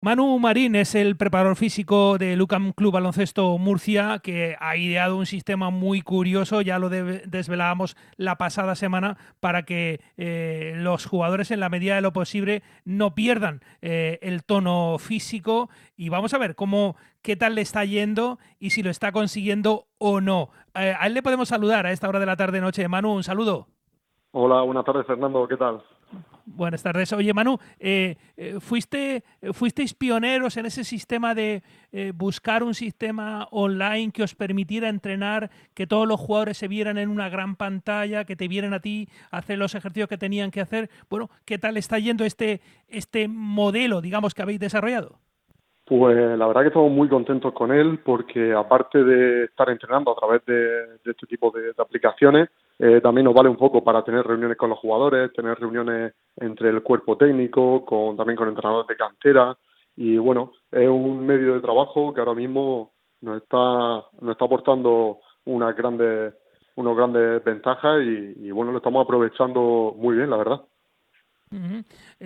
Manu Marín es el preparador físico del UCAM Club Baloncesto Murcia, que ha ideado un sistema muy curioso, ya lo desvelábamos la pasada semana, para que los jugadores en la medida de lo posible no pierdan el tono físico. Y vamos a ver qué tal le está yendo y si lo está consiguiendo o no. A él le podemos saludar a esta hora de la tarde-noche. Manu, un saludo. Hola, buenas tardes, Fernando, ¿qué tal? Buenas tardes. Oye, Manu, ¿fuisteis pioneros en ese sistema de buscar un sistema online que os permitiera entrenar, que todos los jugadores se vieran en una gran pantalla, que te vieran a ti hacer los ejercicios que tenían que hacer? Bueno, ¿qué tal está yendo este modelo, digamos, que habéis desarrollado? Pues la verdad que estamos muy contentos con él porque aparte de estar entrenando a través de este tipo de aplicaciones, también nos vale un poco para tener reuniones con los jugadores, tener reuniones entre el cuerpo técnico, también con entrenadores de cantera y bueno, es un medio de trabajo que ahora mismo nos está aportando unas grandes ventajas y bueno, lo estamos aprovechando muy bien, la verdad. Ujú.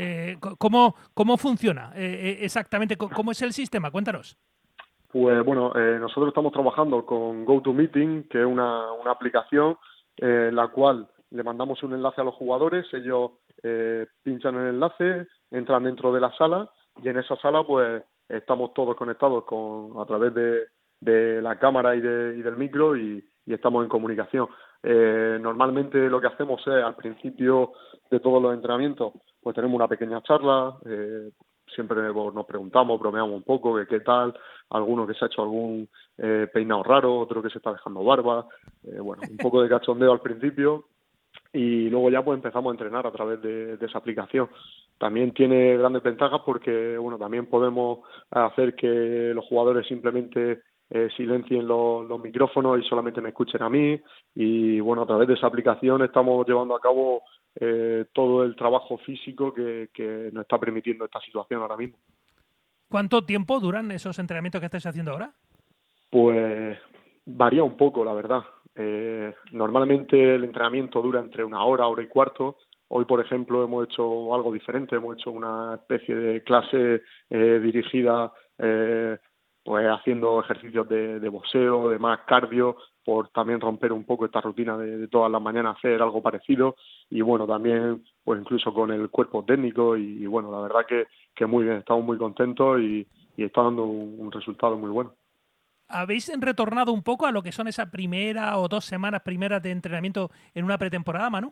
¿Cómo funciona exactamente? ¿Cómo es el sistema? Cuéntanos. Pues bueno, nosotros estamos trabajando con GoToMeeting, que es una aplicación en la cual le mandamos un enlace a los jugadores, ellos pinchan el enlace, entran dentro de la sala y en esa sala pues estamos todos conectados a través de la cámara y del micro y estamos en comunicación. Normalmente lo que hacemos es al principio de todos los entrenamientos pues tenemos una pequeña charla, siempre nos preguntamos, bromeamos un poco, que qué tal, alguno que se ha hecho algún peinado raro, otro que se está dejando barba, bueno, un poco de cachondeo al principio y luego ya pues empezamos a entrenar a través de esa aplicación. También tiene grandes ventajas porque, bueno, también podemos hacer que los jugadores simplemente silencien los micrófonos y solamente me escuchen a mí y, bueno, a través de esa aplicación estamos llevando a cabo todo el trabajo físico que nos está permitiendo esta situación ahora mismo. ¿Cuánto tiempo duran esos entrenamientos que estáis haciendo ahora? Pues varía un poco, la verdad. Normalmente el entrenamiento dura entre una hora, hora y cuarto. Hoy, por ejemplo, hemos hecho algo diferente, hemos hecho una especie de clase dirigida, pues haciendo ejercicios de boxeo, de más cardio, por también romper un poco esta rutina de todas las mañanas hacer algo parecido. Y bueno, también, pues incluso con el cuerpo técnico. Y bueno, la verdad que muy bien, estamos muy contentos y está dando un resultado muy bueno. ¿Habéis retornado un poco a lo que son esa primera o 2 semanas primeras de entrenamiento en una pretemporada, Manu?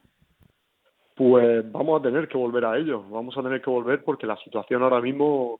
Pues vamos a tener que volver a ello, vamos a tener que volver porque la situación ahora mismo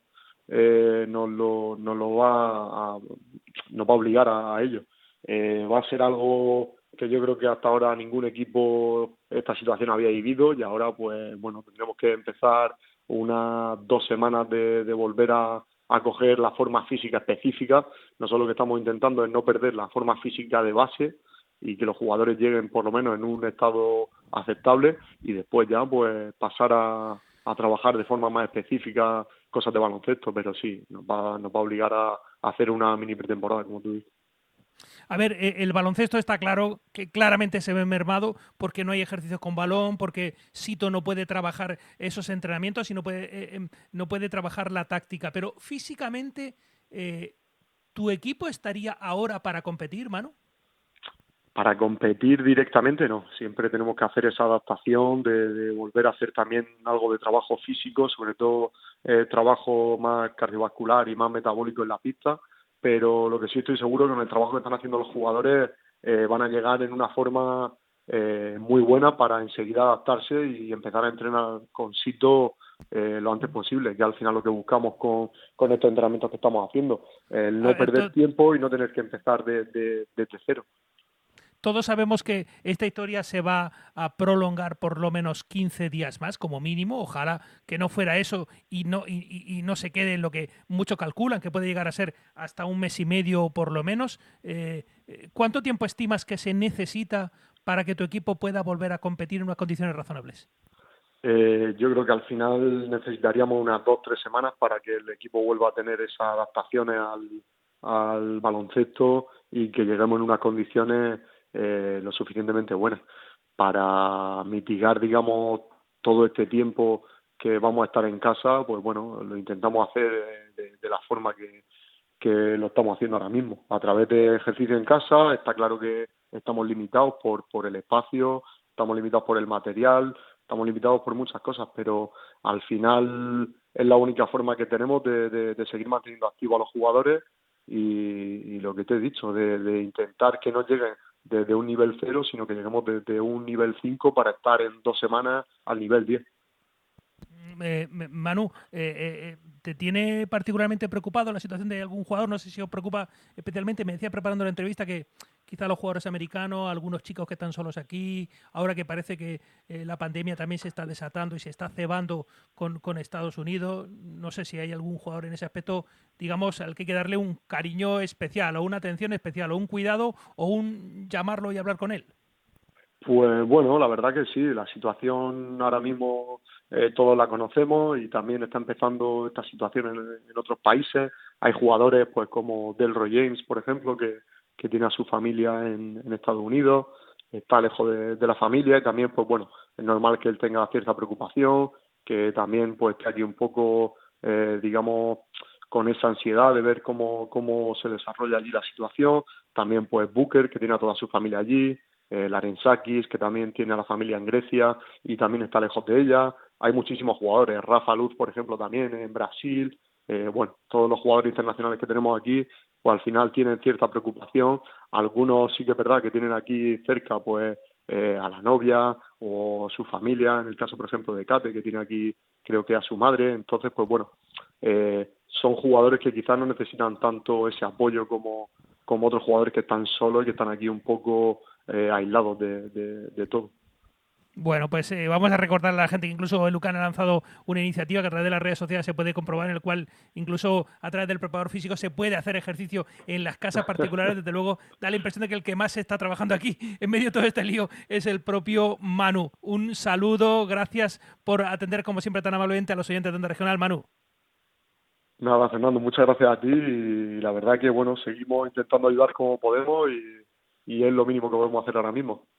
nos va a obligar a ello. Va a ser algo que yo creo que hasta ahora ningún equipo esta situación había vivido y ahora pues bueno, tendremos que empezar unas 2 semanas de volver a coger la forma física específica. Nosotros lo que estamos intentando es no perder la forma física de base y que los jugadores lleguen por lo menos en un estado aceptable y después ya pues pasar a trabajar de forma más específica cosas de baloncesto, pero sí, nos va a obligar a hacer una mini pretemporada, como tú dices. A ver, el baloncesto está claro que claramente se ve mermado porque no hay ejercicios con balón, porque Sito no puede trabajar esos entrenamientos y no puede trabajar la táctica. Pero físicamente, ¿tu equipo estaría ahora para competir, Manu? Para competir directamente no, siempre tenemos que hacer esa adaptación de volver a hacer también algo de trabajo físico, sobre todo trabajo más cardiovascular y más metabólico en la pista, pero lo que sí estoy seguro es que con el trabajo que están haciendo los jugadores van a llegar en una forma muy buena para enseguida adaptarse y empezar a entrenar con Sito lo antes posible, que al final lo que buscamos con estos entrenamientos que estamos haciendo, el A no ver, perder tiempo y no tener que empezar desde cero. todos sabemos que esta historia se va a prolongar por lo menos 15 días más, como mínimo. Ojalá que no fuera eso y no se quede en lo que muchos calculan, que puede llegar a ser hasta un mes y medio por lo menos. ¿Cuánto tiempo estimas que se necesita para que tu equipo pueda volver a competir en unas condiciones razonables? Yo creo que al final necesitaríamos unas 2 o 3 semanas para que el equipo vuelva a tener esas adaptaciones al baloncesto y que lleguemos en unas condiciones lo suficientemente buenas para mitigar, digamos, todo este tiempo que vamos a estar en casa, pues bueno, lo intentamos hacer de la forma que lo estamos haciendo ahora mismo. A través de ejercicio en casa, está claro que estamos limitados por el espacio, estamos limitados por el material, estamos limitados por muchas cosas, pero al final es la única forma que tenemos de seguir manteniendo activos a los jugadores y lo que te he dicho, de intentar que no lleguen desde un nivel 0, sino que lleguemos desde un nivel 5 para estar en 2 semanas al nivel 10. Manu, ¿te tiene particularmente preocupado la situación de algún jugador? No sé si os preocupa especialmente. Me decía preparando la entrevista que quizá los jugadores americanos, algunos chicos que están solos aquí, ahora que parece que la pandemia también se está desatando y se está cebando con Estados Unidos, no sé si hay algún jugador en ese aspecto, digamos, al que hay que darle un cariño especial o una atención especial o un cuidado o un llamarlo y hablar con él. Pues bueno, la verdad que sí, la situación ahora mismo todos la conocemos y también está empezando esta situación en otros países. Hay jugadores pues como Delroy James, por ejemplo, que tiene a su familia en Estados Unidos, está lejos de la familia y también pues bueno, es normal que él tenga cierta preocupación, que también pues esté aquí un poco, digamos, con esa ansiedad de ver cómo se desarrolla allí la situación. También pues Booker, que tiene a toda su familia allí, Larensakis, que también tiene a la familia en Grecia y también está lejos de ella. Hay muchísimos jugadores, Rafa Luz, por ejemplo, también en Brasil. Bueno, todos los jugadores internacionales que tenemos aquí, pues al final tienen cierta preocupación. Algunos sí que es verdad que tienen aquí cerca, pues, a la novia o su familia, en el caso, por ejemplo, de Kate, que tiene aquí, creo que a su madre. Entonces, pues bueno, son jugadores que quizás no necesitan tanto ese apoyo como otros jugadores que están solos y que están aquí un poco aislados de todo. Bueno, pues vamos a recordar a la gente que incluso el UCAN ha lanzado una iniciativa que a través de las redes sociales se puede comprobar, en el cual incluso a través del preparador físico se puede hacer ejercicio en las casas particulares. Desde luego da la impresión de que el que más se está trabajando aquí en medio de todo este lío es el propio Manu. Un saludo, gracias por atender como siempre tan amablemente a los oyentes de Onda Regional, Manu. Nada, Fernando, muchas gracias a ti y la verdad que bueno, seguimos intentando ayudar como podemos y es lo mínimo que podemos hacer ahora mismo.